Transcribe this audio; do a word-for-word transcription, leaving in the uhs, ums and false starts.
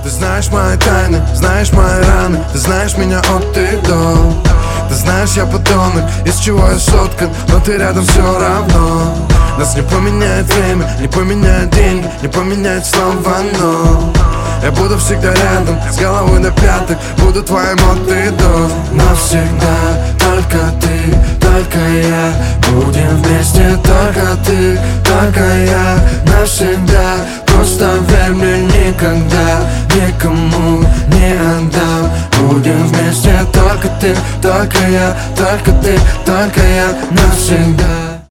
Ты знаешь мои тайны, знаешь мои раны, ты знаешь меня от и до. Ты знаешь, я подонок, из чего я соткан, но ты рядом все равно. Нас не поменяет время, не поменяет деньги, не поменяет слова, но я буду всегда рядом, с головы до пяток, буду твоим от и до. Навсегда, только ты, только я, будем вместе, только ты, только я. Навсегда, просто верь мне, никогда никому не отдам. Будем вместе, только ты, только я, только ты, только я. Навсегда.